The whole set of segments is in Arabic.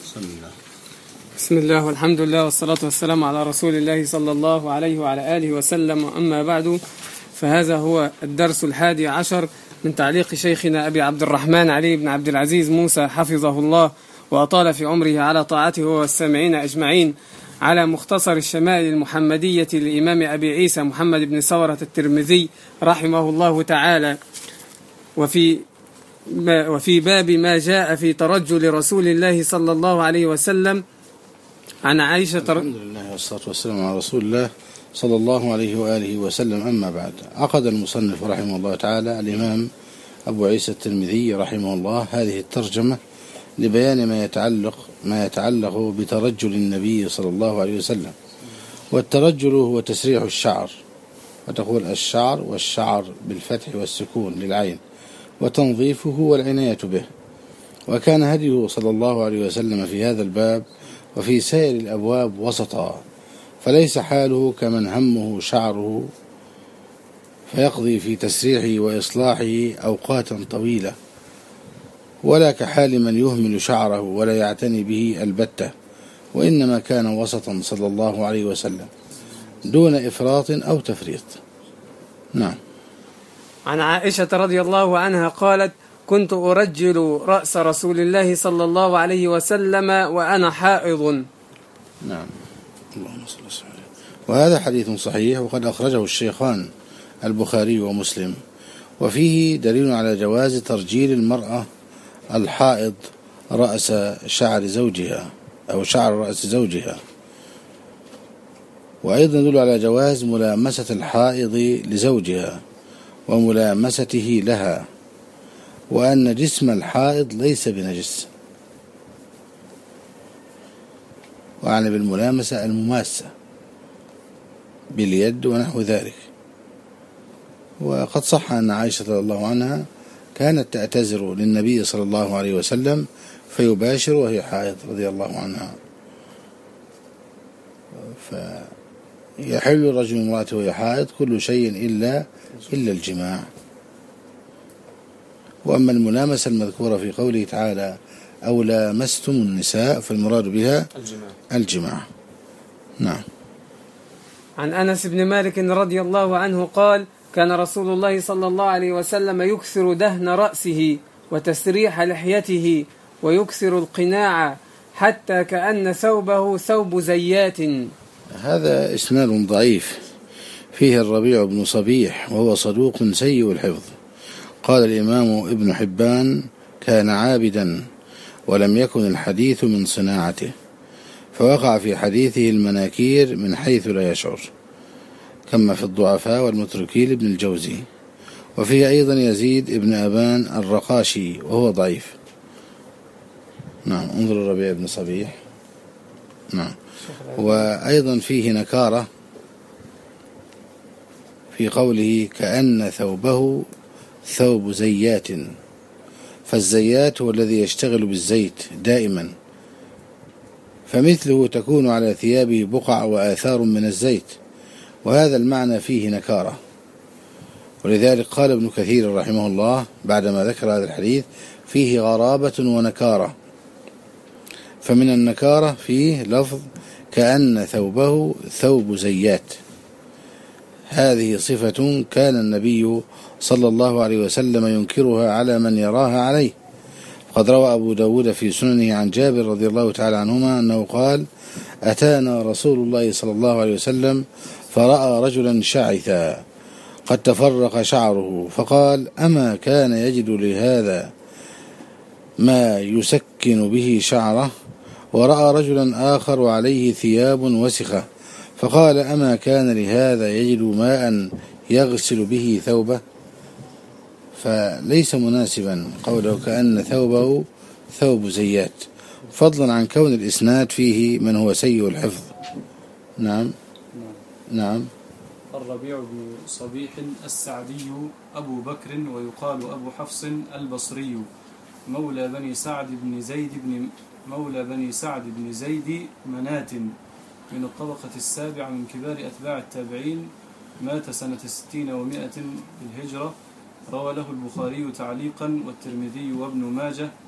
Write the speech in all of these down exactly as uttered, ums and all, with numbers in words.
بسم الله بسم الله والحمد لله والصلاة والسلام على رسول الله صلى الله عليه وعلى آله وسلم. أما بعد، فهذا هو الدرس الحادي عشر من تعليق شيخنا أبي عبد الرحمن علي بن عبد العزيز موسى حفظه الله وأطال في عمره على طاعته والسامعين أجمعين على مختصر الشمائل المحمدية للإمام أبي عيسى محمد بن ثورة الترمذي رحمه الله تعالى. وفي وفي باب ما جاء في ترجل رسول الله صلى الله عليه وسلم عن عائشة. الحمد لله والصلاة والسلام على رسول الله صلى الله عليه وآله وسلم. أما بعد، عقد المصنف رحمه الله تعالى الإمام أبو عيسى الترمذي رحمه الله هذه الترجمة لبيان ما يتعلق ما يتعلق بترجل النبي صلى الله عليه وسلم. والترجل هو تسريح الشعر، وتقول الشعر والشعر بالفتح والسكون للعين، وتنظيفه والعناية به. وكان هديه صلى الله عليه وسلم في هذا الباب وفي سائر الأبواب وسطا، فليس حاله كمن همه شعره فيقضي في تسريحه وإصلاحه أوقاتا طويلة، ولا كحال من يهمل شعره ولا يعتني به البتة، وإنما كان وسطا صلى الله عليه وسلم دون إفراط أو تفريط. نعم. عن عائشة رضي الله عنها قالت: كنت أرجل رأس رسول الله صلى الله عليه وسلم وأنا حائض. نعم، اللهم صل وسلم. وهذا حديث صحيح، وقد أخرجه الشيخان البخاري ومسلم، وفيه دليل على جواز ترجيل المرأة الحائض رأس شعر زوجها أو شعر رأس زوجها، وأيضا يدل على جواز ملامسة الحائض لزوجها وملامسته لها، وأن جسم الحائض ليس بنجس، وأعني بالملامسة المماسة باليد ونحو ذلك. وقد صح أن عائشة رضي الله عنها كانت تعتذر للنبي صلى الله عليه وسلم فيباشر وهي حائض رضي الله عنها، فيحل الرجل امرأته وهي حائض كل شيء إلا إلا الجماع. وأما الملامسة المذكورة في قوله تعالى أو لامستم النساء فالمراد بها الجماع, الجماع. نعم. عن أنس بن مالك رضي الله عنه قال: كان رسول الله صلى الله عليه وسلم يكثر دهن رأسه وتسريح لحيته ويكثر القناع حتى كأن ثوبه ثوب زيات. هذا إسناد ضعيف فيه الربيع بن صبيح وهو صدوق سيء الحفظ. قال الإمام ابن حبان: كان عابدا ولم يكن الحديث من صناعته، فوقع في حديثه المناكير من حيث لا يشعر، كما في الضعفاء والمتركين ابن الجوزي. وفيه أيضا يزيد ابن أبان الرقاشي وهو ضعيف. نعم، انظر الربيع بن صبيح. نعم. وأيضا فيه نكارة في قوله كأن ثوبه ثوب زيات، فالزيات هو الذي يشتغل بالزيت دائما، فمثله تكون على ثيابه بقع وآثار من الزيت، وهذا المعنى فيه نكارة. ولذلك قال ابن كثير رحمه الله بعدما ذكر هذا الحديث: فيه غرابة ونكارة. فمن النكارة فيه لفظ كأن ثوبه ثوب زيات، هذه صفة كان النبي صلى الله عليه وسلم ينكرها على من يراها عليه. قد روى أبو داود في سننه عن جابر رضي الله تعالى عنهما أنه قال: أتانا رسول الله صلى الله عليه وسلم فرأى رجلا شعثا قد تفرق شعره، فقال: أما كان يجد لهذا ما يسكن به شعره؟ ورأى رجلا آخر عليه ثياب وسخة، فقال: أما كان لهذا يجد ماء يغسل به ثوبه؟ فليس مناسبا قوله كأن ثوبه ثوب زيات، فضلا عن كون الإسناد فيه من هو سيء الحفظ. نعم. نعم. الربيع بن صبيح السعدي أبو بكر ويقال أبو حفص البصري، مولى بني سعد بن زيد بن مولى بني سعد بن زيد منات، من الطبقة السابعة من كبار أتباع التابعين، مات سنة ستين ومائة بالهجرة. روى له البخاري تعليقا والترمذي وابن ماجه.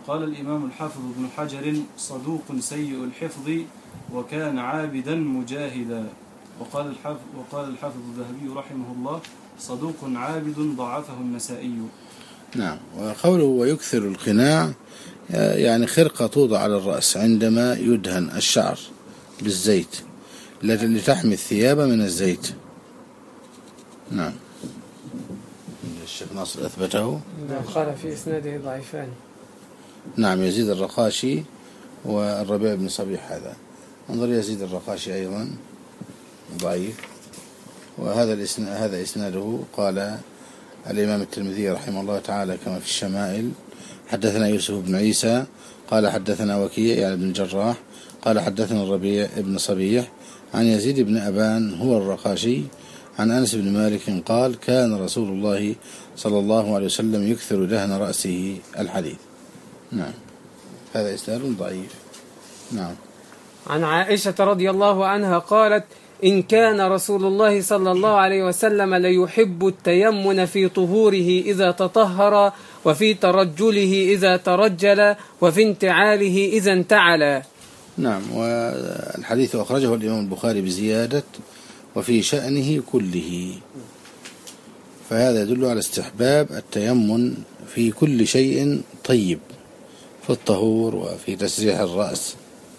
قال الإمام الحافظ ابن حجر صدوق سيء الحفظ وكان عابدا مجاهدا. وقال الحافظ, وقال الحافظ الذهبي رحمه الله صدوق عابد ضعفه النسائي. نعم. وقوله ويكثر القناع يعني خرقة توضع على الرأس عندما يدهن الشعر بالزيت لتحمي الثياب من الزيت. نعم. الشيخ ناصر أثبته. قال في إسناده ضعيفان. نعم. يزيد الرقاشي والربيع بن صبيح هذا. انظر يزيد الرقاشي أيضا ضعيف. وهذا الإسناد هذا إسناده قال الإمام الترمذي رحمه الله تعالى كما في الشمائل حدثنا يوسف بن عيسى قال حدثنا وكيع يعني بن الجراح قال حدثنا الربيع بن صبيح عن يزيد بن أبان هو الرقاشي عن أنس بن مالك قال كان رسول الله صلى الله عليه وسلم يكثر دهن رأسه الحديث. نعم. هذا إسناد ضعيف. نعم. عن عائشة رضي الله عنها قالت إن كان رسول الله صلى الله عليه وسلم ليحب التيمن في طهوره إذا تطهر وفي ترجله إذا ترجل وفي انتعاله إذا انتعل. نعم. والحديث أخرجه الإمام البخاري بزيادة وفي شأنه كله، فهذا يدل على استحباب التيمن في كل شيء طيب، في الطهور وفي تسريح الرأس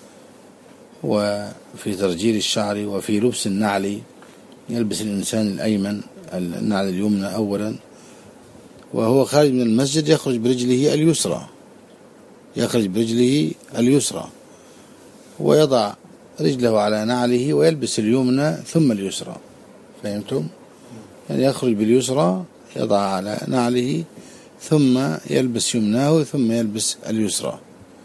وفي ترجيل الشعر وفي لبس النعل. يلبس الإنسان الأيمن النعل اليمنى أولا، وهو خارج من المسجد يخرج برجله اليسرى يخرج برجله اليسرى ويضع رجله على نعله ويلبس اليمنى ثم اليسرى. فهمتم؟ يعني يخرج باليسرى يضع على نعله ثم يلبس يمناه ثم يلبس اليسرى،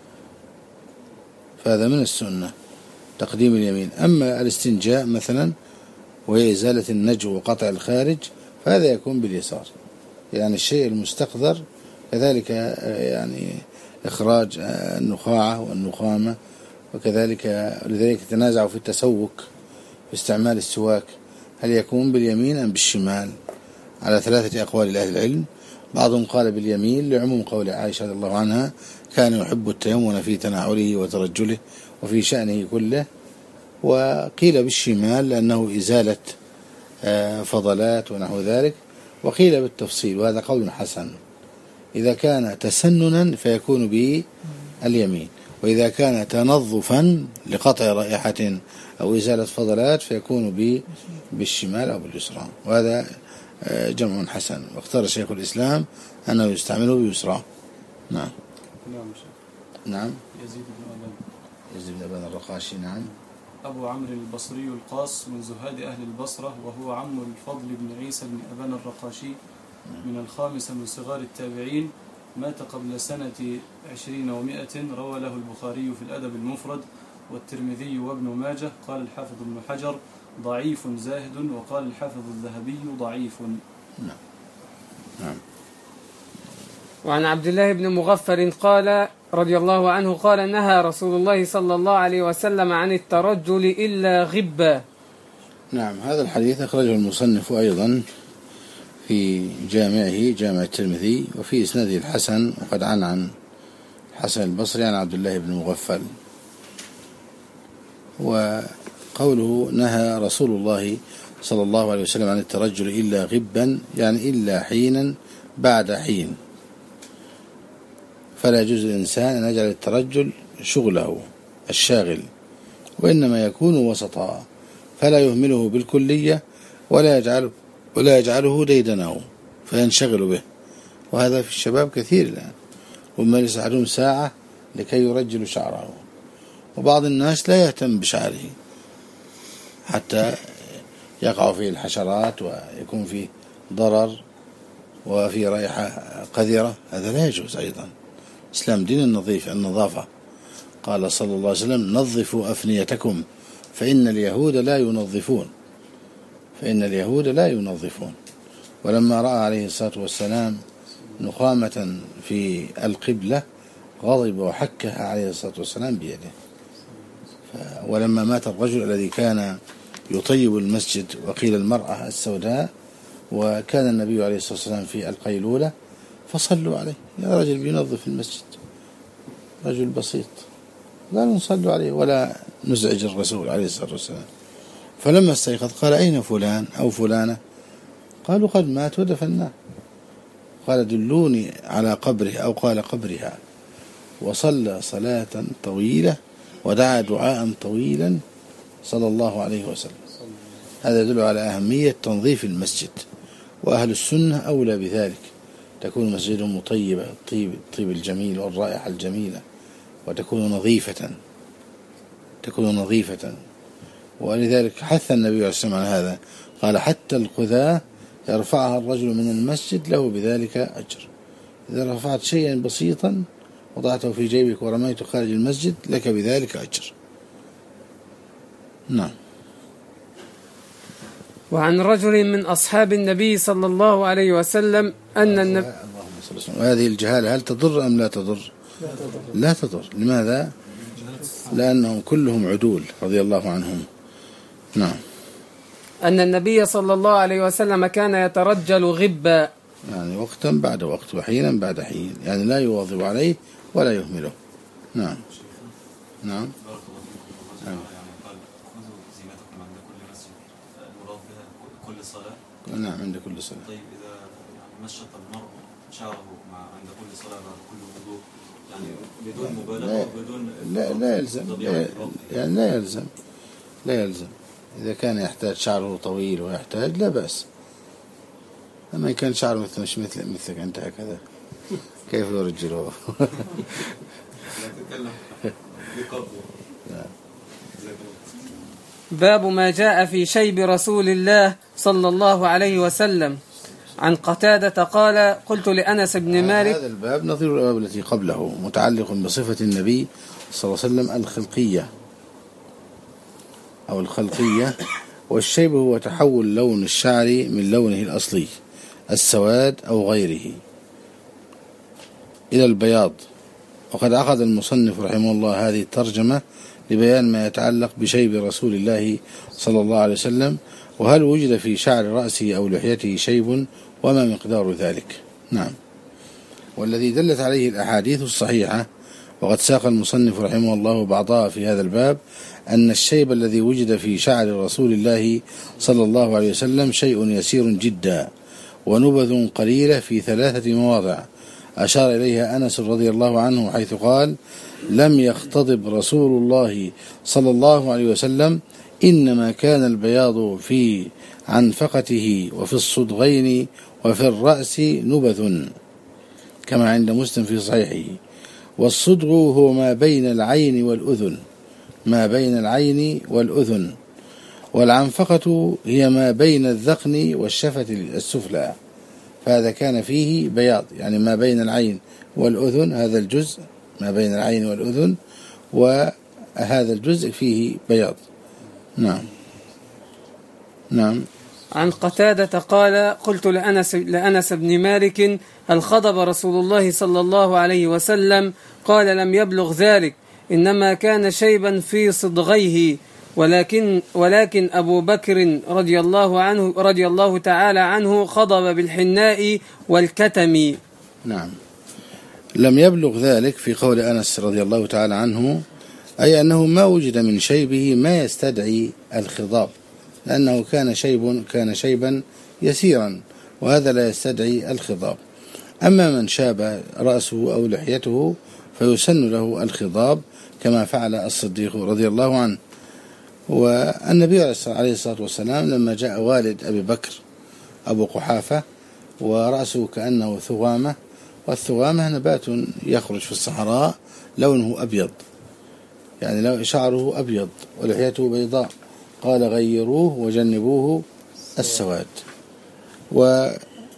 فهذا من السنة تقديم اليمين. أما الاستنجاء مثلا وهي إزالة النجو وقطع الخارج فهذا يكون باليسار، يعني الشيء المستقذر كذلك يعني إخراج النخاعة والنخامة، وكذلك لذلك تنازعوا في التسوك في استعمال السواك هل يكون باليمين أم بالشمال على ثلاثة أقوال لأهل العلم. بعضهم قال باليمين لعموم قول عائشة رضي الله عنها كان يحب التيمن في تناوله وترجله وفي شأنه كله، وقيل بالشمال لأنه إزالة فضلات ونحو ذلك، وقيل بالتفصيل وهذا قول حسن. إذا كان تسننا فيكون باليمين، وإذا كان تنظفا لقطع رائحة أو إزالة فضلات فيكون بالشمال أو باليسرى، وهذا جمع حسن. واختار شيخ الإسلام أنه يستعمله بيسرى. نعم. نعم. يزيد بن أبان يزيد بن أبان الرقاشي. نعم. أبو عمرو البصري القاص من زهاد أهل البصرة، وهو عم الفضل بن عيسى بن أبان الرقاشي من الخامسة من صغار التابعين، مات قبل سنة عشرين ومائة. روى له البخاري في الأدب المفرد والترمذي وابن ماجه. قال الحافظ ابن حجر ضعيف زاهد، وقال الحافظ الذهبي ضعيف. نعم. نعم. وعن عبد الله بن مغفر قال رضي الله عنه قال نهى رسول الله صلى الله عليه وسلم عن الترجل إلا غبا. نعم. هذا الحديث أخرجه المصنف أيضا في جامعه جامع الترمذي وفي إسناده الحسن، وقد عن عن حسن البصري عن عبد الله بن مغفل. وقوله نهى رسول الله صلى الله عليه وسلم عن الترجل إلا غبا يعني إلا حينا بعد حين، فلا يجوز الإنسان أن يجعل الترجل شغله الشاغل، وإنما يكون وسطا فلا يهمله بالكلية ولا يجعله ولا يجعله ديدنه فينشغل به. وهذا في الشباب كثير الآن، وما يساعدون ساعة لكي يرجل شعره، وبعض الناس لا يهتم بشعره حتى يقع فيه الحشرات ويكون فيه ضرر وفيه رائحة قذرة، هذا لا يجوز. أيضا إسلام دين النظيف النظافة. قال صلى الله عليه وسلم نظفوا أفنيتكم فإن اليهود لا ينظفون فإن اليهود لا ينظفون. ولما رأى عليه الصلاة والسلام نخامة في القبلة غضب وحكها عليه الصلاة والسلام بيده. ولما مات الرجل الذي كان يطيب المسجد وقيل المرأة السوداء، وكان النبي عليه الصلاة والسلام في القيلولة فصلوا عليه، يا رجل بينظف المسجد رجل بسيط، لا نصلي عليه ولا نزعج الرسول عليه الصلاة والسلام. فلما استيقظ قال أين فلان أو فلانة؟ قالوا قد مات ودفناه. قال دلوني على قبره، أو قال قبرها، وصلى صلاة طويلة ودعا دعاء طويلا صلى الله عليه وسلم. هذا يدل على أهمية تنظيف المسجد، وأهل السنة أولى بذلك، تكون مسجدهم مطيبة، الطيب الطيب الجميل والرائحة الجميلة، وتكون نظيفة تكون نظيفة ولذلك حث النبي عليه الصلاة والسلام على هذا، قال حتى القذاة يرفعها الرجل من المسجد له بذلك أجر. إذا رفعت شيئا بسيطا وضعته في جيبك ورميته خارج المسجد لك بذلك أجر. نعم. وعن رجل من أصحاب النبي صلى الله عليه وسلم أن النبي وهذه الجهالة هل تضر أم لا تضر؟ لا تضر. لماذا؟ لأنهم كلهم عدول رضي الله عنهم. نعم. أن النبي صلى الله عليه وسلم كان يترجل غبا، يعني وقتا بعد وقت وحينا بعد حين، يعني لا يواظب عليه ولا يهمله. نعم. نعم. نعم عند كل صلاة. طيب إذا مشط المرء شعره مع عند كل صلاة بعد كل وضوء يعني بدون مبالغة بدون لا لا يلزم يعني لا يلزم لا يلزم إذا كان يحتاج شعره طويل ويحتاج لا بأس. أما إن كان شعره مثل مش مثل مثلك أنت هكذا كيف يرجله؟ باب ما جاء في شيب رسول الله صلى الله عليه وسلم. عن قتادة قال قلت لأنس بن مالك. هذا الباب نظير الباب التي قبله، متعلق بصفة النبي صلى الله عليه وسلم الخلقية أو الخلقية. والشيب هو تحول لون الشعر من لونه الأصلي السواد أو غيره إلى البياض. وقد عقد المصنف رحمه الله هذه الترجمة لبيان ما يتعلق بشيب رسول الله صلى الله عليه وسلم، وهل وجد في شعر رأسه أو لحيته شيب وما مقدار ذلك. نعم. والذي دلت عليه الأحاديث الصحيحة وقد ساق المصنف رحمه الله بعضها في هذا الباب أن الشيب الذي وجد في شعر رسول الله صلى الله عليه وسلم شيء يسير جدا ونبذ قليلة في ثلاثة مواضع أشار إليها أنس رضي الله عنه حيث قال لم يختضب رسول الله صلى الله عليه وسلم، إنما كان البياض في عنفقته وفي الصدغين وفي الرأس نبذ كما عند مسلم في صحيحه. والصدغ هو ما بين العين والأذن ما بين العين والأذن والعنفقة هي ما بين الذقن والشفة السفلى، فهذا كان فيه بياض يعني ما بين العين والأذن، هذا الجزء ما بين العين والأذن وهذا الجزء فيه بياض. نعم. نعم. عن قتادة قال قلت لأنس, لأنس بن مالك هل خضب رسول الله صلى الله عليه وسلم؟ قال لم يبلغ ذلك، إنما كان شيبا في صدغيه، ولكن ولكن أبو بكر رضي الله عنه رضي الله تعالى عنه خضب بالحناء والكتم. نعم. لم يبلغ ذلك في قول أنس رضي الله تعالى عنه، أي أنه ما وجد من شيبه ما يستدعي الخضاب، لأنه كان شيب كان شيبا يسيرا وهذا لا يستدعي الخضاب. أما من شاب رأسه أو لحيته فيسن له الخضاب كما فعل الصديق رضي الله عنه. والنبي عليه الصلاة والسلام لما جاء والد أبي بكر أبو قحافة ورأسه كأنه ثغامة، والثغامة نبات يخرج في الصحراء لونه أبيض، يعني لو شعره أبيض ولحيته بيضاء، قال غيروه وجنبوه السواد. وفي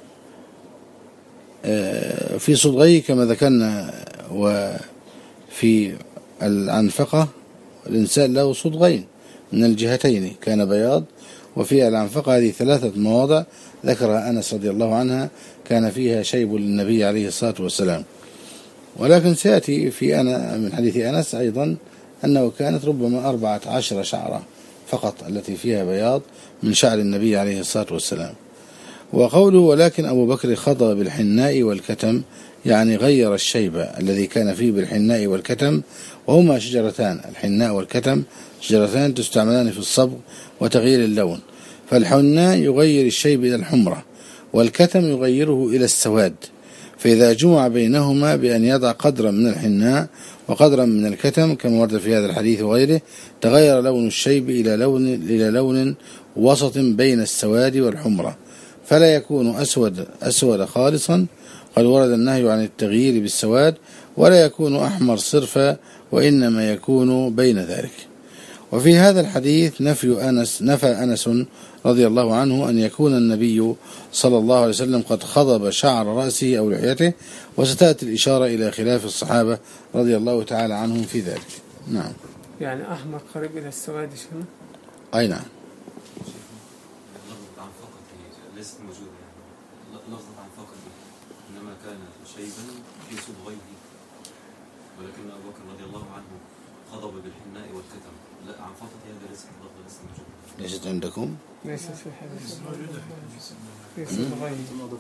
صدغيه كما ذكرنا، وفي العنفقة الإنسان له صدغين من الجهتين كان بياض، وفي العنفقة هذه ثلاثة مواضع ذكرها أنس رضي الله عنها كان فيها شيب للنبي عليه الصلاة والسلام. ولكن سيأتي في أنا من حديث أنس أيضا أنه كانت ربما أربعة عشر شعرة فقط التي فيها بياض من شعر النبي عليه الصلاة والسلام. وقوله ولكن أبو بكر خضب بالحناء والكتم، يعني غير الشيب الذي كان فيه بالحناء والكتم، وهما شجرتان، الحناء والكتم شجرتان تستعملان في الصبغ وتغيير اللون، فالحناء يغير الشيب إلى الحمرة، والكتم يغيره إلى السواد، فإذا جمع بينهما بأن يضع قدرا من الحناء وقدرا من الكتم كما ورد في هذا الحديث وغيره، تغير لون الشيب إلى لون إلى لون وسط بين السواد والحمرة، فلا يكون أسود أسود خالصا، قد ورد النهي عن التغيير بالسواد، ولا يكون أحمر صرفا، وإنما يكون بين ذلك. وفي هذا الحديث نفي أنس نفى أنس رضي الله عنه أن يكون النبي صلى الله عليه وسلم قد خضب شعر رأسه أو لحيته، وستأتي الإشارة إلى خلاف الصحابة رضي الله تعالى عنهم في ذلك. نعم. يعني أحمر قريب إلى السواد شنو؟ أي نعم. لفظة عن فقط ليست موجودة، يعني لفظة عن فقط إنما كان شيبا في صبغيه، ولكن أبو بكر رضي الله عنه خضب بالحناء والكتم. لا، عن فقط هذا ليست اللفظة ليست موجودة. ليست عندكم؟ ليست في حديث في صبغيه.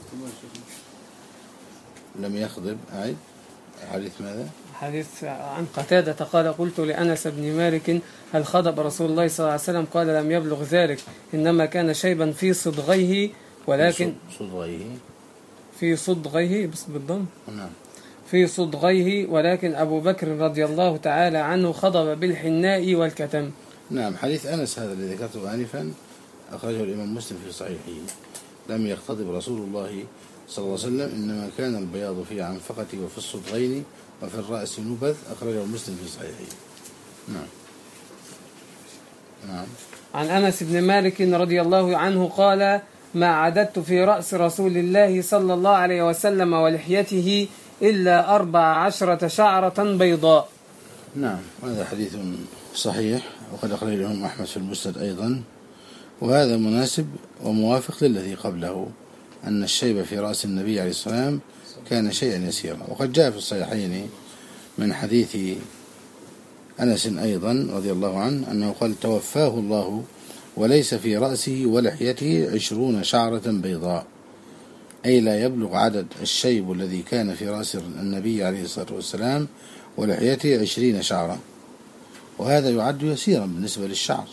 لم يخضب. أعد حديث ماذا؟ حديث عن قتادة قال: قلت لأنس بن مالك: هل خضب رسول الله صلى الله عليه وسلم؟ قال: لم يبلغ ذلك، إنما كان شيبا في صدغيه، ولكن صدغيه في صدغيه بس بالضم. نعم. في صدغيه، ولكن أبو بكر رضي الله تعالى عنه خضب بالحناء والكتم. نعم. حديث أنس هذا الذي ذكرته آنفا أخرجه الإمام مسلم في صحيحه. لم يختضب رسول الله صلى الله عليه وسلم، إنما كان البياض في عنفقة وفي الصدغين وفي الرأس نبذ، أخرجه مسلم في صحيحه. نعم. نعم. عن أنس بن مالك رضي الله عنه قال: ما عددت في رأس رسول الله صلى الله عليه وسلم ولحيته إلا أربع عشرة شعرة بيضاء. نعم. هذا حديث صحيح، وقد أخرج الإمام أحمد في المسند أيضا، وهذا مناسب وموافق للذي قبله، أن الشيب في رأس النبي عليه الصلاة والسلام كان شيئا يسيرا. وقد جاء في الصحيحين من حديث أنس أيضا رضي الله عنه أنه قال: توفاه الله وليس في رأسه ولحيته عشرون شعرة بيضاء، أي لا يبلغ عدد الشيب الذي كان في رأس النبي عليه الصلاة والسلام ولحيته عشرين شعرة، وهذا يعد يسيرا بالنسبة للشعر،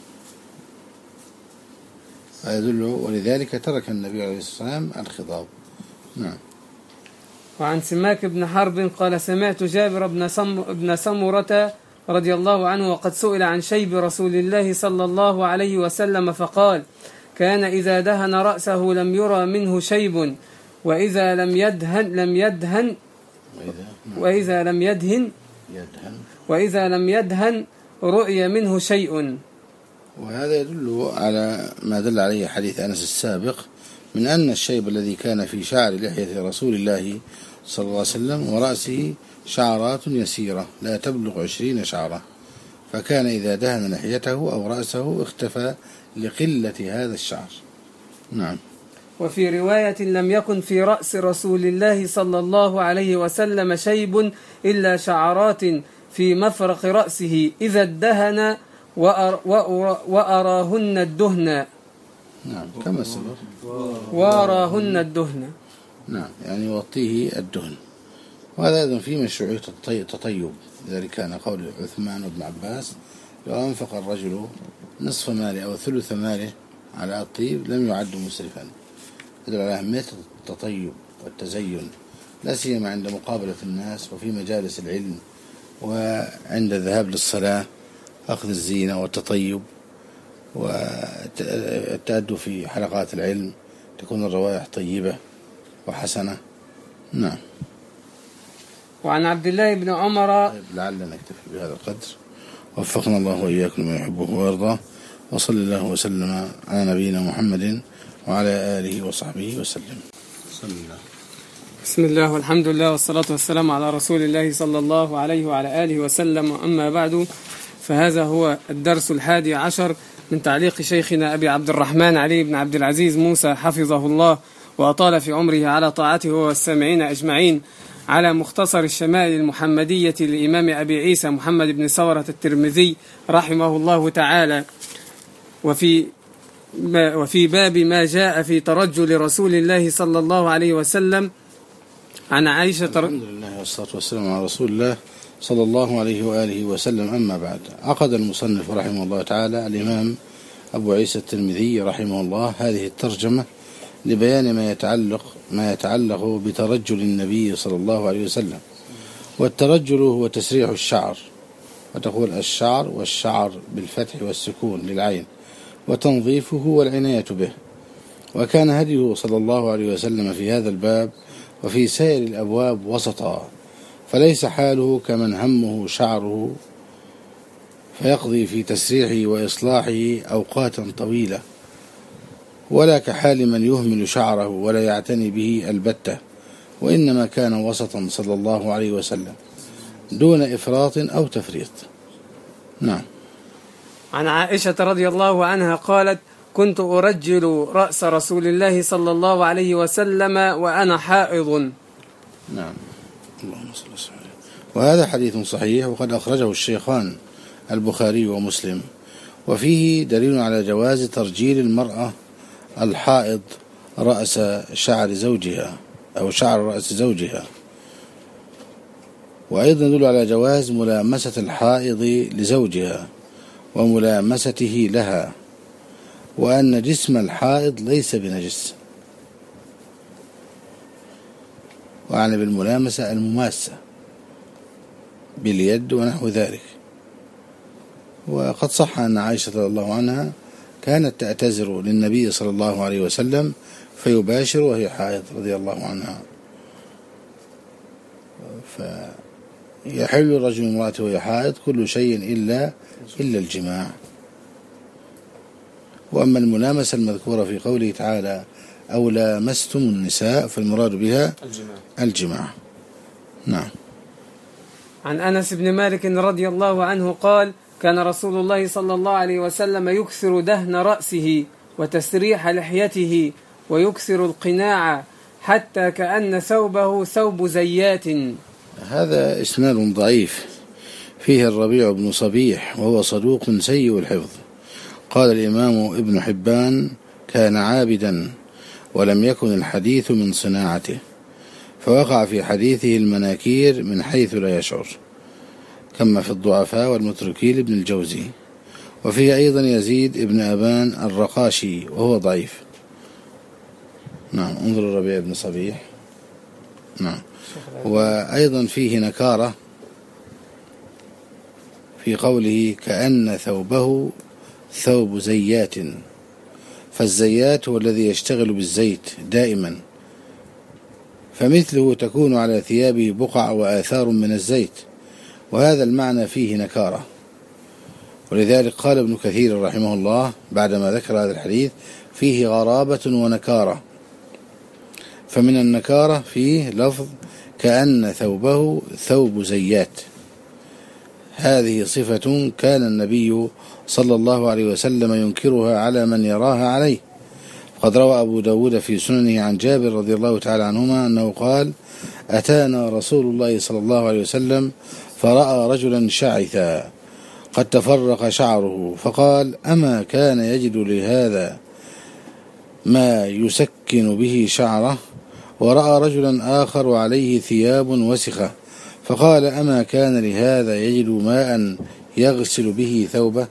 فيدل ولذلك ترك النبي عليه الصلاة والسلام الخضاب. نعم. وعن سماك بن حرب قال: سمعت جابر بن سم بن سمرة رضي الله عنه وقد سئل عن شيب رسول الله صلى الله عليه وسلم فقال: كان إذا دهن رأسه لم يرى منه شيب، وإذا لم يدهن لم يدهن وإذا لم يدهن وإذا لم يدهن رؤي منه شيء. وهذا يدل على ما دل عليه حديث أنس السابق من أن الشيب الذي كان في شعر لحية رسول الله صلى الله عليه وسلم ورأسه شعرات يسيرة لا تبلغ عشرين شعرة، فكان إذا دهن لحيته أو رأسه اختفى لقلة هذا الشعر. نعم. وفي رواية: لم يكن في رأس رسول الله صلى الله عليه وسلم شيب إلا شعرات في مفرق رأسه إذا ادهن وأر وأراهن الدهن. نعم. كما سبق. وأراهن الدهن. نعم، يعني يوطيه الدهن. وهذا أيضا في مشروعية التطيب، لذلك كان قول عثمان بن عباس: لو أنفق الرجل نصف ماله أو ثلث ماله على الطيب لم يعد مسرفا. يدل على أهمية التطيب والتزين، لا سيما عند مقابلة الناس وفي مجالس العلم وعند الذهاب للصلاة، أخذ الزينة والتطيب والتأدب في حلقات العلم، تكون الروائح طيبة وحسنة. نعم. وعن عبد الله بن عمر. طيب، لعلنا نكتفي بهذا القدر، وفقنا الله وإياكم لما يحبه ويرضاه، وصلى الله وسلم على نبينا محمد وعلى آله وصحبه وسلم. بسم الله بسم الله والحمد لله والصلاة والسلام على رسول الله صلى الله عليه وعلى آله وسلم. أما بعد، فهذا هو الدرس الحادي عشر من تعليق شيخنا أبي عبد الرحمن علي بن عبد العزيز موسى حفظه الله وأطال في عمره على طاعته والسامعين أجمعين، على مختصر الشمائل المحمدية للإمام أبي عيسى محمد بن ثورة الترمذي رحمه الله تعالى. وفي وفي باب ما جاء في ترجل رسول الله صلى الله عليه وسلم عن عائشة الحمد لله والصلاة والسلام على رسول الله صلى الله عليه وآله وسلم. أما بعد، عقد المصنف رحمه الله تعالى الإمام أبو عيسى الترمذي رحمه الله هذه الترجمة لبيان ما يتعلق ما يتعلق بترجل النبي صلى الله عليه وسلم. والترجل هو تسريح الشعر، وتقول الشعر والشعر بالفتح والسكون للعين، وتنظيفه والعناية به. وكان هديه صلى الله عليه وسلم في هذا الباب وفي سائر الأبواب وسطا، فليس حاله كمن همه شعره فيقضي في تسريحه وإصلاحه أوقاتا طويلة، ولا كحال من يهمل شعره ولا يعتني به البتة، وإنما كان وسطا صلى الله عليه وسلم دون إفراط أو تفريط. نعم. عن عائشة رضي الله عنها قالت: كنت أرجل رأس رسول الله صلى الله عليه وسلم وأنا حائض. نعم. اللهم صل وسلم. وهذا حديث صحيح، وقد أخرجه الشيخان البخاري ومسلم، وفيه دليل على جواز ترجيل المرأة الحائض رأس شعر زوجها أو شعر رأس زوجها، وأيضا يدل على جواز ملامسة الحائض لزوجها وملامسته لها، وأن جسم الحائض ليس بنجس، وأعني بالملامسة المماسة باليد ونحو ذلك. وقد صح أن عائشة رضي الله عنها كانت تعتذر للنبي صلى الله عليه وسلم فيباشر وهي حائض رضي الله عنها، فيحل الرجل امرأته وهي حائض كل شيء إلا إلا الجماع. وأما الملامسة المذكورة في قوله تعالى أو لامستم النساء فالمراد بها الجماع, الجماع. نعم. عن أنس بن مالك رضي الله عنه قال: كان رسول الله صلى الله عليه وسلم يكثر دهن رأسه وتسريح لحيته ويكثر القناع حتى كأن ثوبه ثوب زيات. هذا إسناد ضعيف فيه الربيع بن صبيح وهو صدوق سيء الحفظ. قال الإمام ابن حبان: كان عابدا ولم يكن الحديث من صناعته، فوقع في حديثه المناكير من حيث لا يشعر، كما في الضعفاء والمتركين ابن الجوزي. وفيه أيضا يزيد ابن أبان الرقاشي وهو ضعيف. نعم. انظر الربيع بن صبيح. نعم. وأيضا فيه نكارة في قوله كأن ثوبه ثوب زيات، فالزيات هو الذي يشتغل بالزيت دائما، فمثله تكون على ثيابه بقع وآثار من الزيت، وهذا المعنى فيه نكارة. ولذلك قال ابن كثير رحمه الله بعدما ذكر هذا الحديث: فيه غرابة ونكارة. فمن النكارة فيه لفظ كأن ثوبه ثوب زيات، هذه صفة كان النبي صلى الله عليه وسلم ينكرها على من يراها عليه. قد روى أبو داود في سننه عن جابر رضي الله تعالى عنهما أنه قال: أتانا رسول الله صلى الله عليه وسلم فرأى رجلا شعثا قد تفرق شعره، فقال: أما كان يجد لهذا ما يسكن به شعره؟ ورأى رجلا آخر عليه ثياب وسخة، فقال: أما كان لهذا يجد ماء يغسل به ثوبه؟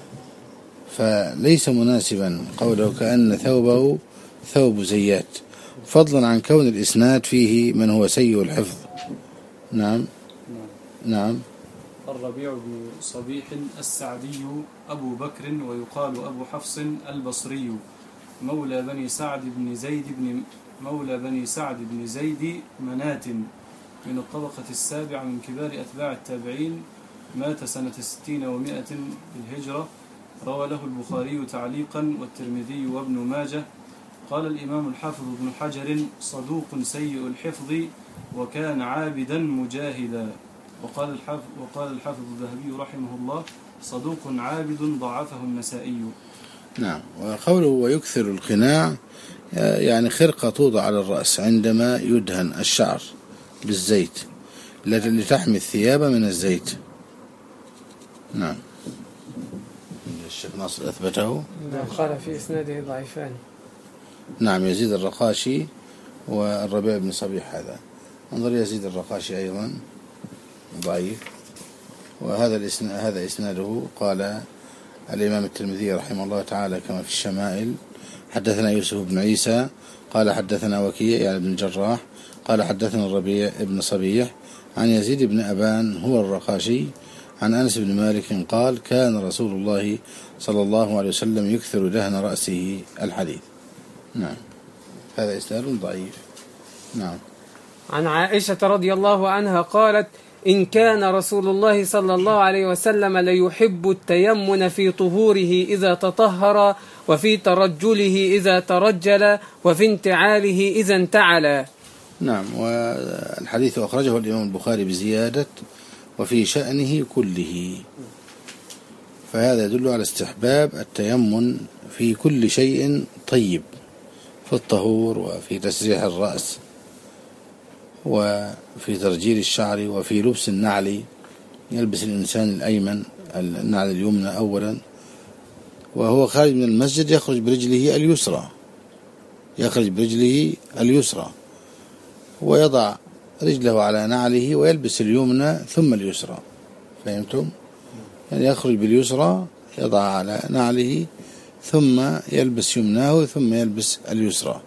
فليس مناسبا قوله كأن ثوبه ثوب زيات، فضلا عن كون الإسناد فيه من هو سيء الحفظ. نعم. نعم. الربيع بن صبيح السعدي أبو بكر ويقال أبو حفص البصري، مولى بني سعد بن زيد بن مولى بني سعد بن زيد منات، من الطبقة السابعة من كبار أتباع التابعين، مات سنة ستين ومائة بالهجرة. روى له البخاري تعليقا والترمذي وابن ماجه. قال الإمام الحافظ ابن حجر: صدوق سيء الحفظ وكان عابدا مجاهدا. وقال الحافظ, وقال الحافظ الذهبي رحمه الله: صدوق عابد ضعفه النسائي. نعم. وقوله ويكثر القناع يعني خرقة توضع على الرأس عندما يدهن الشعر بالزيت لتحمي الثياب من الزيت. نعم. الشيخ ناصر أثبته. قال في إسناده ضعيفان. نعم. يزيد الرقاشي والربيع بن صبيح هذا. انظر يزيد الرقاشي أيضا ضعيف. وهذا الإسناد هذا إسناده قال الإمام الترمذي رحمه الله تعالى كما في الشمائل: حدثنا يوسف بن عيسى قال حدثنا وكيع يعني بن الجراح قال حدثنا الربيع بن صبيح عن يزيد بن أبان هو الرقاشي عن أنس بن مالك قال: كان رسول الله صلى الله عليه وسلم يكثر دهن رأسه الحديث. نعم، هذا إسناد ضعيف. نعم. عن عائشة رضي الله عنها قالت: إن كان رسول الله صلى الله عليه وسلم ليحب التيمن في طهوره إذا تطهر، وفي ترجله إذا ترجل، وفي انتعاله إذا انتعل. نعم. والحديث أخرجه الإمام البخاري بزيادة: وفي شأنه كله. فهذا يدل على استحباب التيمن في كل شيء طيب، في الطهور وفي تسريح الرأس وفي ترجيل الشعر وفي لبس النعل. يلبس الإنسان الأيمن النعل اليمنى أولا، وهو خارج من المسجد يخرج برجله اليسرى يخرج برجله اليسرى ويضع رجله على نعله ويلبس اليمنى ثم اليسرى. فهمتم؟ يعني يخرج باليسرى يضع على نعله ثم يلبس يمناه ثم يلبس اليسرى.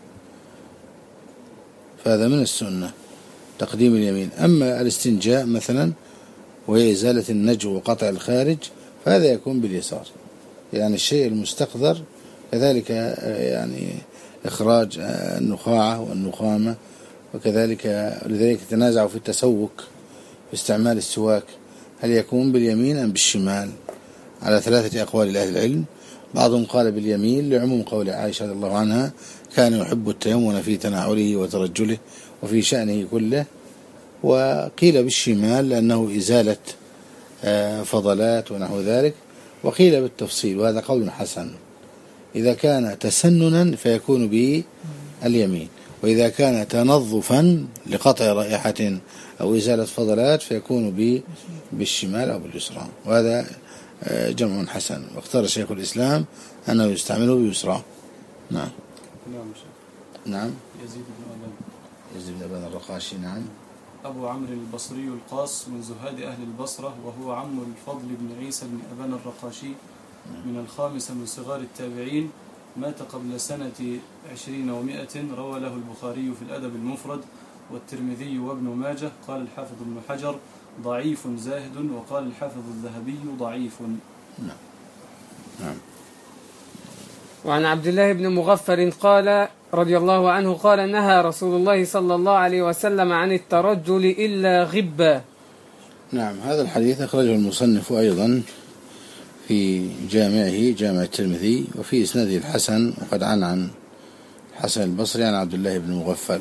فهذا من السنة تقديم اليمين. أما الاستنجاء مثلا وهي إزالة النجو وقطع الخارج فهذا يكون باليسار، يعني الشيء المستقذر كذلك، يعني إخراج النخاعة والنخامة وكذلك. لذلك تنازعوا في التسوك في استعمال السواك، هل يكون باليمين أم بالشمال؟ على ثلاثة أقوال لأهل العلم. بعضهم قال باليمين لعموم قول عائشة رضي الله عنها: كان يحب التيمن في تناوله وترجله وفي شأنه كله. وقيل بالشمال لأنه إزالة فضلات ونحو ذلك. وقيل بالتفصيل، وهذا قول حسن: إذا كان تسننا فيكون باليمين، وإذا كان تنظفا لقطع رائحة أو إزالة فضلات فيكون بالشمال أو باليسرى. وهذا جمع حسن، واختار شيخ الإسلام أنه يستعمله بيسرى. نعم. نعم. يزيد بن أبان يزيد بن أبان الرقاشي. نعم. أبو عمرو البصري القاص من زهاد أهل البصرة، وهو عم الفضل بن عيسى بن أبان الرقاشي من الخامسة من صغار التابعين، مات قبل سنة عشرين ومائة. روى له البخاري في الأدب المفرد والترمذي وابن ماجه. قال الحافظ ابن حجر: ضعيف زاهد. وقال الحافظ الذهبي: ضعيف. نعم. نعم. وعن عبد الله بن مغفر قال رضي الله عنه قال: نهى رسول الله صلى الله عليه وسلم عن الترجل إلا غبا. نعم. هذا الحديث أخرجه المصنف أيضا في جامعه جامع الترمذي، وفي إسناده الحسن، وقد عن عن حسن البصري عن عبد الله بن مغفل.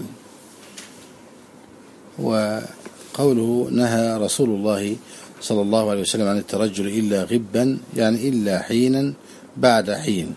وقوله نهى رسول الله صلى الله عليه وسلم عن الترجل إلا غبا، يعني إلا حينا بعد حين.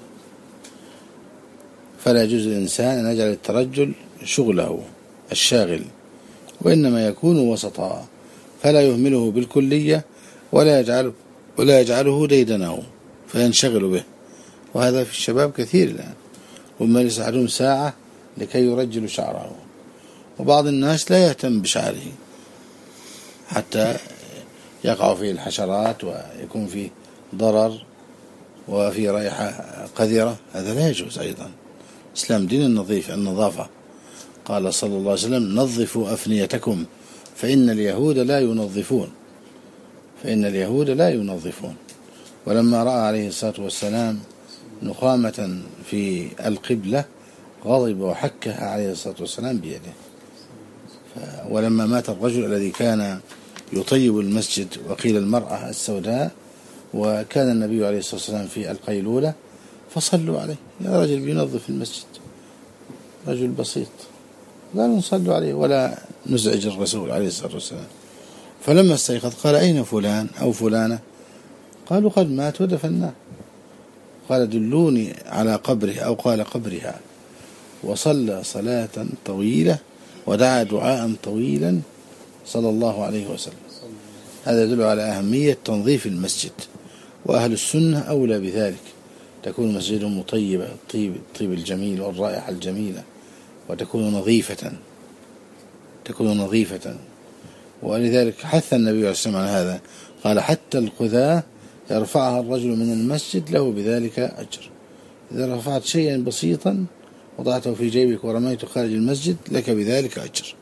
فلا يجوز للإنسان أن يجعل الترجل شغله الشاغل، وإنما يكون وسطا، فلا يهمله بالكلية ولا يجعله ولا يجعله ديدنه فينشغل به. وهذا في الشباب كثير الآن، وما يسعدون ساعة لكي يرجل شعره. وبعض الناس لا يهتم بشعره حتى يقع فيه الحشرات ويكون فيه ضرر وفيه رائحة قذرة، هذا لا يجوز أيضا. إسلام دين النظيف النظافة. قال صلى الله عليه وسلم: نظفوا أفنيتكم فإن اليهود لا ينظفون فإن اليهود لا ينظفون. ولما رأى عليه الصلاة والسلام نخامة في القبلة غضب وحكها عليه الصلاة والسلام بيده. ولما مات الرجل الذي كان يطيب المسجد، وقيل المرأة السوداء، وكان النبي عليه الصلاة والسلام في القيلولة، فصلوا عليه: يا رجل بينظف المسجد، رجل بسيط، لا نصلوا عليه ولا نزعج الرسول عليه الصلاة والسلام. فلما استيقظ قال: أين فلان أو فلانة؟ قالوا: قد مات ودفناه. قال: دلوني على قبره، أو قال قبرها. وصلى صلاة طويلة ودعا دعاء طويلا صلى الله عليه وسلم. هذا يدل على أهمية تنظيف المسجد، وأهل السنة أولى بذلك. تكون مسجدهم مطيبة، الطيب الطيب الجميل والرائحة الجميلة، وتكون نظيفة. تكون نظيفة. ولذلك حث النبي عليه الصلاة والسلام على هذا، قال حتى القذاة يرفعها الرجل من المسجد له بذلك أجر. إذا رفعت شيئا بسيطا وضعته في جيبك ورميته خارج المسجد لك بذلك أجر.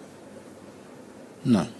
نعم.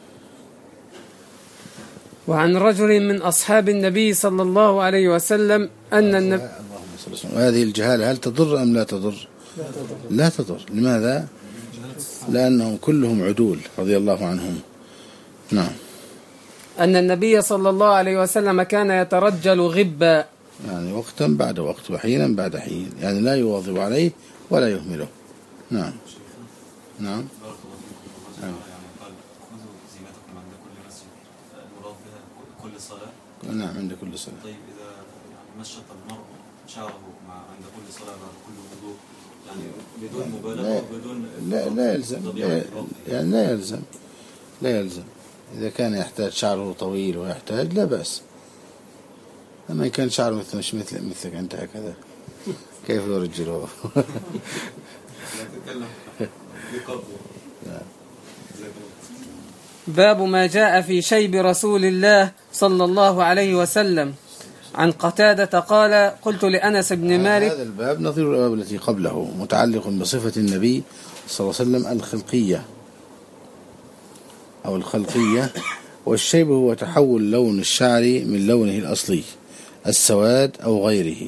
وعن رجل من أصحاب النبي صلى الله عليه وسلم أن النبي وهذه الجهالة هل تضر أم لا تضر؟ لا تضر. لماذا؟ لأنهم كلهم عدول رضي الله عنهم. نعم. أن النبي صلى الله عليه وسلم كان يترجل غبا، يعني وقتا بعد وقت وحينا بعد حين، يعني لا يواظب عليه ولا يهمله. نعم. نعم. يعني قال خذوا زينتكم عند كل مسجد، المراد بها كل صلاة. نعم عند كل صلاة. طيب إذا مشط المرء شعره مع عند كل صلاة بعد كل وضوء، يعني بدون مبالغة وبدون لا لا يلزم، لا يعني لا يلزم لا يلزم إذا كان يحتاج شعره طويل ويحتاج لا بأس. أما إن كان شعره مثل مش مثل مثلك أنت هكذا كيف يرجله؟ باب ما جاء في شيب رسول الله صلى الله عليه وسلم. عن قتادة قال قلت لأنس بن مالك. هذا الباب نظير الباب التي قبله، متعلق بصفة النبي صلى الله عليه وسلم الخلقية أو الخلقية. والشيب هو تحول لون الشعر من لونه الأصلي السواد أو غيره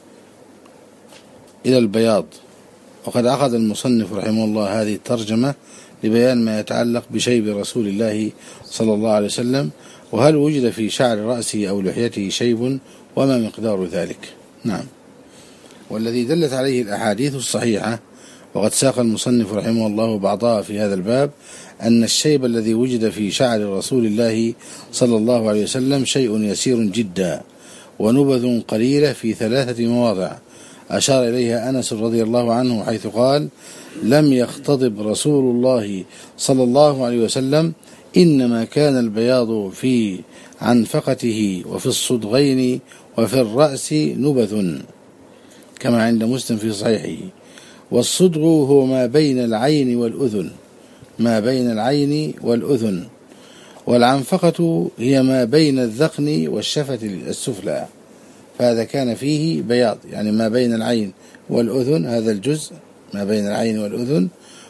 إلى البياض. وقد عقد المصنف رحمه الله هذه الترجمة لبيان ما يتعلق بشيب رسول الله صلى الله عليه وسلم، وهل وجد في شعر رأسه أو لحيته شيب وما مقدار ذلك. نعم. والذي دلت عليه الأحاديث الصحيحة وقد ساق المصنف رحمه الله بعضها في هذا الباب أن الشيب الذي وجد في شعر رسول الله صلى الله عليه وسلم شيء يسير جدا ونبذ قليلة في ثلاثة مواضع أشار إليها أنس رضي الله عنه حيث قال لم يختضب رسول الله صلى الله عليه وسلم، إنما كان البياض في عنفقته وفي الصدغين وفي الرأس نبذ كما عند مسلم في صحيحه. والصدغ هو ما بين العين والأذن ما بين العين والأذن والعنفقة هي ما بين الذقن والشفة السفلى، فهذا كان فيه بياض، يعني ما بين العين والأذن هذا الجزء ما بين العين والأذن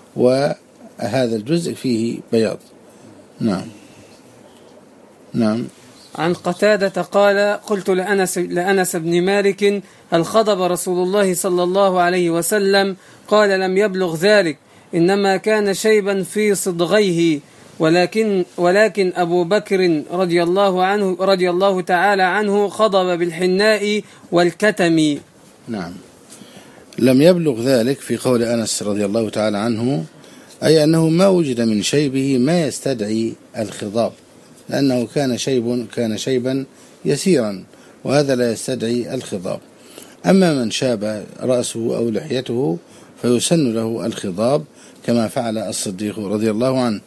وهذا الجزء فيه بياض. نعم. نعم. عن قتادة قال قلت لأنس, لأنس بن مالك هل خضب رسول الله صلى الله عليه وسلم؟ قال لم يبلغ ذلك، إنما كان شيبا في صدغيه، ولكن ولكن أبو بكر رضي الله عنه رضي الله تعالى عنه خضب بالحناء والكتم. نعم. لم يبلغ ذلك في قول أنس رضي الله تعالى عنه، أي أنه ما وجد من شيبه ما يستدعي الخضاب، لأنه كان شيب كان شيبا يسيرا وهذا لا يستدعي الخضاب. أما من شاب رأسه أو لحيته فيسن له الخضاب كما فعل الصديق رضي الله عنه.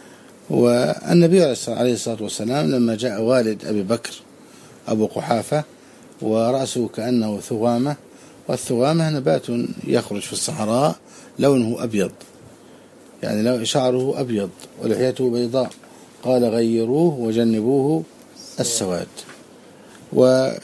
والنبي عليه الصلاة والسلام لما جاء والد أبي بكر أبو قحافة ورأسه كأنه ثغامة، والثغامة نبات يخرج في الصحراء لونه أبيض، يعني لو شعره أبيض ولحيته بيضاء، قال غيروه وجنبوه السواد. وفي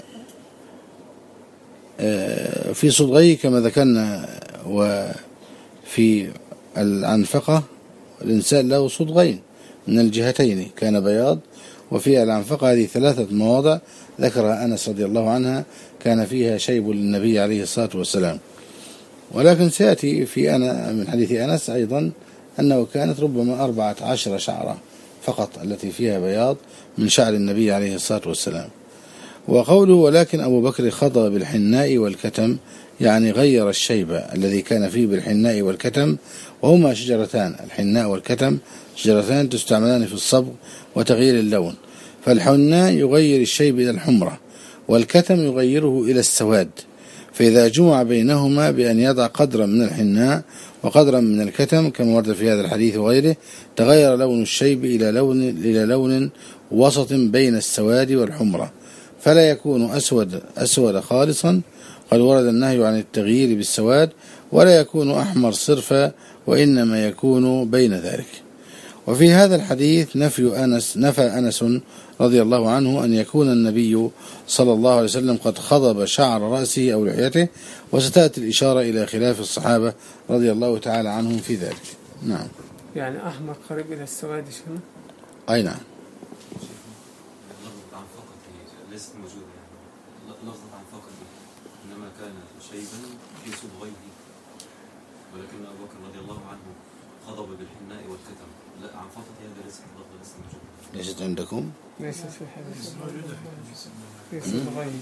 صدغيه كما ذكرنا، وفي العنفقة الإنسان له صدغين من الجهتين كان بياض، وفي العنفقة هذه ثلاثة مواضع ذكرها أنس رضي الله عنها كان فيها شيب للنبي عليه الصلاة والسلام. ولكن سيأتي في أنا من حديث أنس أيضا أنه كانت ربما أربعة عشر شعرة فقط التي فيها بياض من شعر النبي عليه الصلاة والسلام. وقوله ولكن أبو بكر خضب بالحناء والكتم، يعني غير الشيب الذي كان فيه بالحناء والكتم، وهما شجرتان، الحناء والكتم شجرتان تستعملان في الصبغ وتغيير اللون، فالحناء يغير الشيب إلى الحمرة والكتم يغيره إلى السواد، فإذا جمع بينهما بأن يضع قدرا من الحناء وقدرا من الكتم كما ورد في هذا الحديث وغيره تغير لون الشيب إلى لون إلى لون وسط بين السواد والحمرة، فلا يكون أسود أسود خالصا، قد ورد النهي عن التغيير بالسواد، ولا يكون أحمر صرفا، وإنما يكون بين ذلك. وفي هذا الحديث نفي أنس نفى أنس رضي الله عنه أن يكون النبي صلى الله عليه وسلم قد خضب شعر رأسه أو لحيته، وستأتي الإشارة إلى خلاف الصحابة رضي الله تعالى عنهم في ذلك. نعم. يعني أحمر قريب إلى السواد هنا. أي نعم. لفظة عن فقط ليست موجودة، يعني لفظة عن فقط إنما كان شيبا في صبغيه، ولكن أبو بكر رضي الله عنه خضب بالحناء والكتم. لا، عن فقط هذا ليست اللفظة ليست موجودة. ليست عندكم؟ ليست في حديث في صبغيه.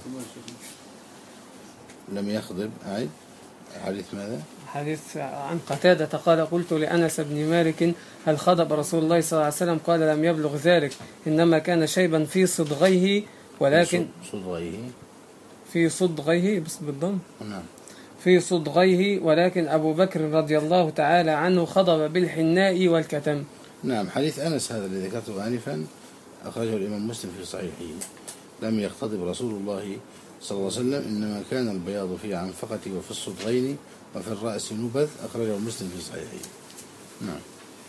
لم يخضب. أي حديث ماذا؟ حديث عن قتادة قال: قلت لأنس بن مالك: هل خضب رسول الله صلى الله عليه وسلم؟ قال: لم يبلغ ذلك، إنما كان شيبا في صدغيه، ولكن صدغيه في صدغيه بس بالضم. نعم. في صدغيه، ولكن أبو بكر رضي الله تعالى عنه خضب بالحناء والكتم. نعم. حديث أنس هذا الذي ذكرته آنفا أخرجه الإمام مسلم في صحيحه. لم يختضب رسول الله صلى الله عليه وسلم، إنما كان البياض في عنفقة وفي الصدغين وفي الرأس نبذ، أخرجه مسلم في صحيحه. نعم.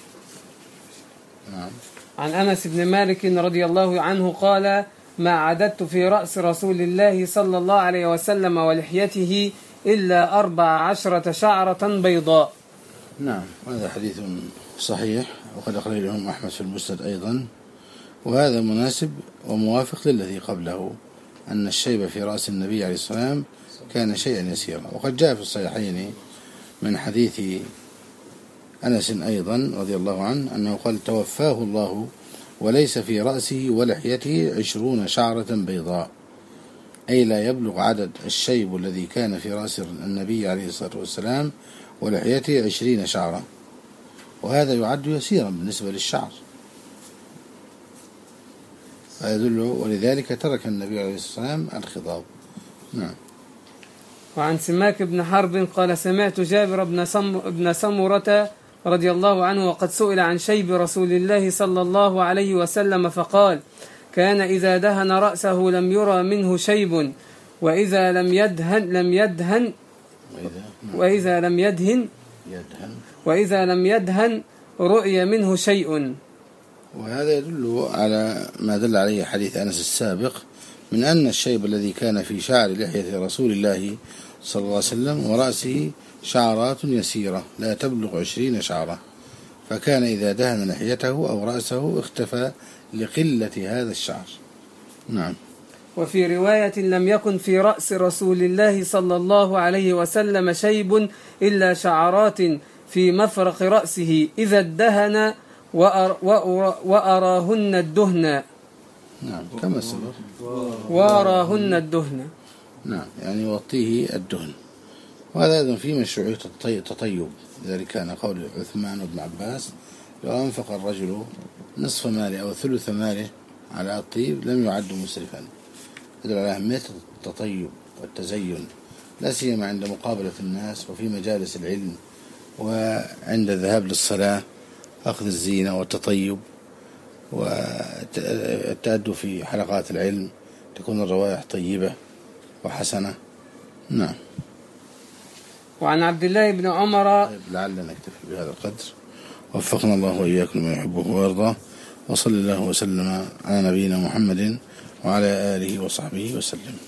نعم. عن أنس بن مالك رضي الله عنه قال: ما عددت في رأس رسول الله صلى الله عليه وسلم ولحيته إلا أربع عشرة شعرة بيضاء. نعم. هذا حديث صحيح، وقد أخرج الإمام أحمد في المسند أيضا، وهذا مناسب وموافق للذي قبله، أن الشيب في رأس النبي عليه الصلاة والسلام كان شيئا يسيرا. وقد جاء في الصحيحين من حديث أنس أيضا رضي الله عنه أنه قال: توفاه الله وليس في رأسه ولحيته عشرون شعرة بيضاء، أي لا يبلغ عدد الشيب الذي كان في رأس النبي عليه الصلاة والسلام ولحيته عشرين شعرة، وهذا يعد يسيرا بالنسبة للشعر، فيدل ولذلك ترك النبي عليه الصلاة والسلام الخضاب. نعم. وعن سماك بن حرب قال: سمعت جابر بن سم بن سمرة رضي الله عنه وقد سئل عن شيب رسول الله صلى الله عليه وسلم فقال: كان إذا دهن رأسه لم يرى منه شيب، وإذا لم يدهن لم يدهن وإذا لم يدهن وإذا لم يدهن رؤي منه شيء. وهذا يدل على ما دل عليه حديث أنس السابق من أن الشيب الذي كان في شعر لحية رسول الله صلى الله عليه وسلم ورأسه شعرات يسيرة لا تبلغ عشرين شعرة، فكان إذا دهن لحيته أو رأسه اختفى لقلة هذا الشعر. نعم. وفي رواية: لم يكن في رأس رسول الله صلى الله عليه وسلم شيب إلا شعرات في مفرق رأسه إذا ادهن وأر وأراهن الدهن. نعم. كما سبق. وأراهن الدهن. نعم، يعني يوطيه الدهن. وهذا أيضا في مشروعية التطيب، لذلك كان قول عثمان بن عباس: لو أنفق الرجل نصف ماله أو ثلث ماله على الطيب لم يعد مسرفا. يدل على أهمية التطيب والتزين، لا سيما عند مقابلة الناس وفي مجالس العلم وعند الذهاب للصلاة، أخذ الزينة والتطيب والتأدب في حلقات العلم، تكون الروائح طيبة وحسنة. نعم. وعن عبد الله بن عمر. طيب، لعلنا نكتفي بهذا القدر، وفقنا الله وإياكم لما يحبه ويرضاه، وصلى الله وسلم على نبينا محمد وعلى آله وصحبه وسلم.